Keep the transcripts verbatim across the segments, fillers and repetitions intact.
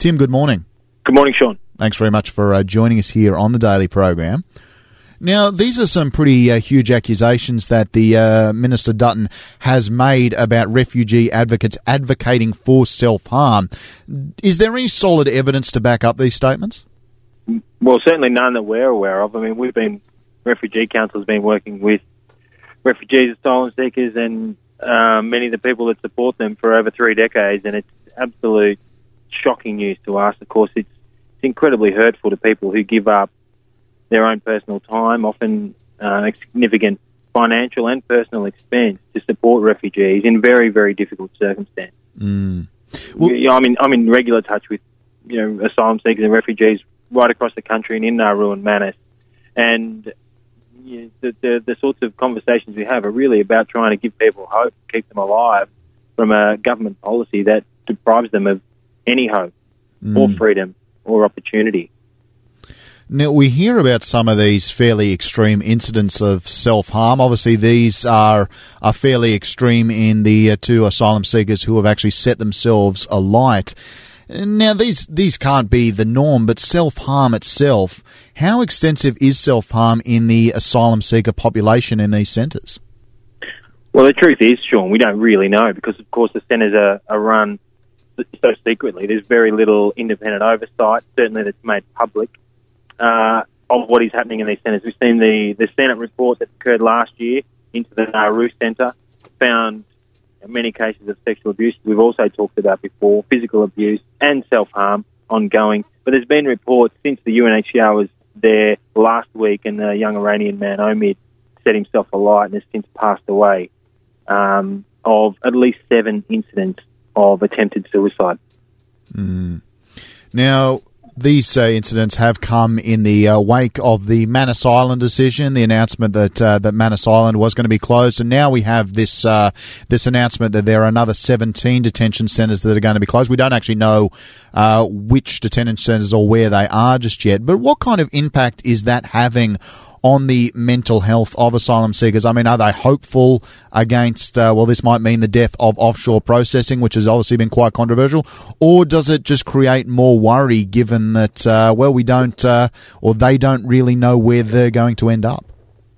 Tim, good morning. Good morning, Sean. Thanks very much for uh, joining us here on the Daily Program. Now, these are some pretty uh, huge accusations that the uh, Minister Dutton has made about refugee advocates advocating for self-harm. Is there any solid evidence to back up these statements? Well, certainly none that we're aware of. I mean, we've been, Refugee Council has been working with refugees, asylum seekers, and uh, many of the people that support them for over three decades, and it's absolute shocking news to us. Of course, it's, it's incredibly hurtful to people who give up their own personal time, often uh, significant financial and personal expense to support refugees in very, very difficult circumstances. Mm. Well, you know, I'm in I'm in regular touch with you know asylum seekers and refugees right across the country and in Nauru and Manus, and you know, the, the the sorts of conversations we have are really about trying to give people hope, keep them alive from a government policy that deprives them of any hope mm. or freedom or opportunity. Now, we hear about some of these fairly extreme incidents of self-harm. Obviously, these are, are fairly extreme in the uh, two asylum seekers who have actually set themselves alight. Now, these these can't be the norm, but self-harm itself, how extensive is self-harm in the asylum seeker population in these centres? Well, the truth is, Sean, we don't really know because, of course, the centres are, are run so secretly. There's very little independent oversight, certainly that's made public. Uh, of what is happening in these centres. We've seen the, the Senate report that occurred last year into the Nauru Centre, found many cases of sexual abuse. We've also talked about before, physical abuse and self-harm ongoing. But there's been reports since the U N H C R was there last week and the young Iranian man, Omid, set himself alight and has since passed away, um, of at least seven incidents of attempted suicide. Mm. Now, these uh, incidents have come in the uh, wake of the Manus Island decision, the announcement that uh, that Manus Island was going to be closed, and now we have this uh, this announcement that there are another seventeen detention centres that are going to be closed. We don't actually know uh, which detention centres or where they are just yet, but what kind of impact is that having on the mental health of asylum seekers? I mean, are they hopeful against, uh, well, this might mean the death of offshore processing, which has obviously been quite controversial, or does it just create more worry given that, uh, well, we don't, uh, or they don't really know where they're going to end up?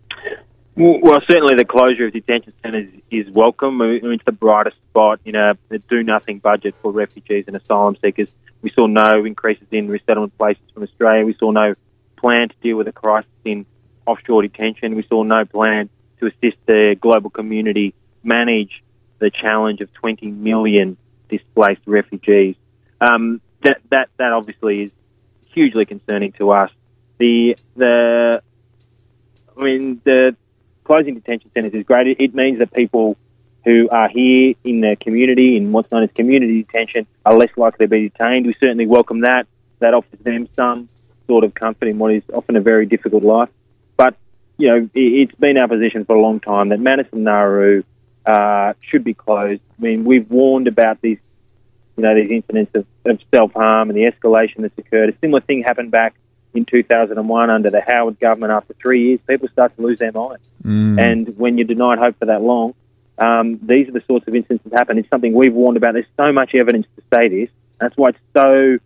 Well, certainly the closure of detention centres is welcome. I mean, it's the brightest spot in a do-nothing budget for refugees and asylum seekers. We saw no increases in resettlement places from Australia. We saw no plan to deal with a crisis in offshore detention. We saw no plan to assist the global community manage the challenge of twenty million displaced refugees. Um, that that that obviously is hugely concerning to us. The the I mean the closing detention centres is great. It, it means that people who are here in the community, in what's known as community detention, are less likely to be detained. We certainly welcome that. That offers them some sort of comfort in what is often a very difficult life. But, you know, it's been our position for a long time that Manus and Nauru uh, should be closed. I mean, we've warned about these, you know, these incidents of, of self-harm and the escalation that's occurred. A similar thing happened back in two thousand one under the Howard government. After three years, people start to lose their mind. Mm. And when you're denied hope for that long, um, these are the sorts of incidents that happen. It's something we've warned about. There's so much evidence to say this. That's why it's so...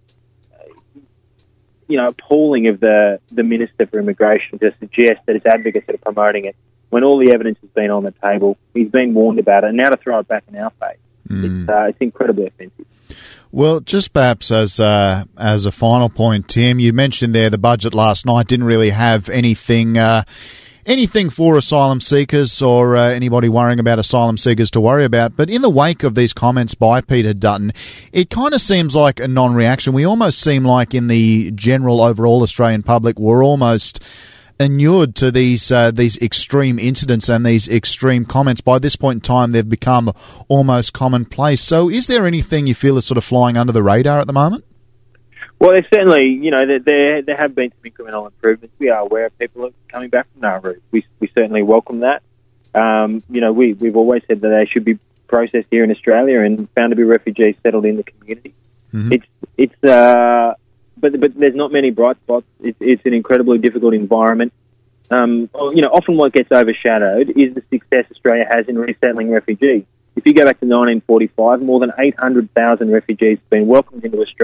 you know, appalling of the, the Minister for Immigration to suggest that it's advocates that are promoting it when all the evidence has been on the table. He's been warned about it, and now to throw it back in our face, mm. it's, uh, it's incredibly offensive. Well, just perhaps as uh, as a final point, Tim, you mentioned there the budget last night didn't really have anything uh, anything for asylum seekers or uh, anybody worrying about asylum seekers to worry about. But in the wake of these comments by Peter Dutton, it kind of seems like a non-reaction. We almost seem like in the general overall Australian public, we're almost inured to these uh, these extreme incidents and these extreme comments. By this point in time, they've become almost commonplace. So is there anything you feel is sort of flying under the radar at the moment? Well, there's certainly, you know, there, there there have been some incremental improvements. We are aware of people are coming back from Nauru. We we certainly welcome that. Um, you know, we, we've always said that they should be processed here in Australia and found to be refugees settled in the community. Mm-hmm. It's, it's, uh, but, but there's not many bright spots. It's, it's an incredibly difficult environment. Um, you know, often what gets overshadowed is the success Australia has in resettling refugees. If you go back to nineteen forty-five, more than eight hundred thousand refugees have been welcomed into Australia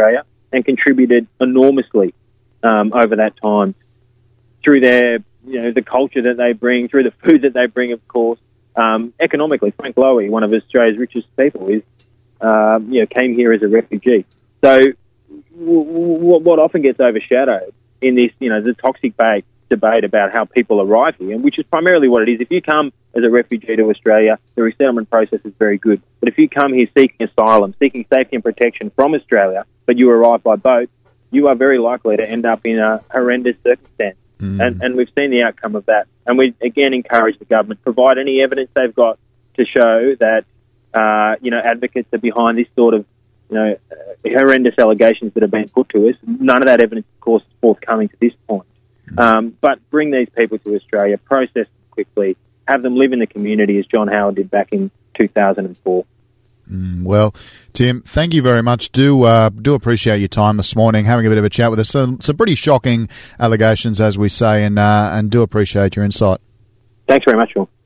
and contributed enormously um, over that time through their, you know, the culture that they bring, through the food that they bring, of course. Um, economically, Frank Lowy, one of Australia's richest people, is um, you know came here as a refugee. So w- w- what often gets overshadowed in this, you know, the toxic ba- debate about how people arrive here, and which is primarily what it is. If you come as a refugee to Australia, the resettlement process is very good. But if you come here seeking asylum, seeking safety and protection from Australia, but you arrive by boat, you are very likely to end up in a horrendous circumstance. Mm. And, and we've seen the outcome of that. And we, again, encourage the government, provide any evidence they've got to show that, uh, you know, advocates are behind this sort of, you know, uh, horrendous allegations that are being put to us. None of that evidence, of course, is forthcoming to this point. Mm. Um, but bring these people to Australia, process them quickly, have them live in the community as John Howard did back in two thousand four. Mm, well, Tim, thank you very much. Do uh, do appreciate your time this morning, having a bit of a chat with us. Some, some pretty shocking allegations, as we say, and uh, and do appreciate your insight. Thanks very much, Sean.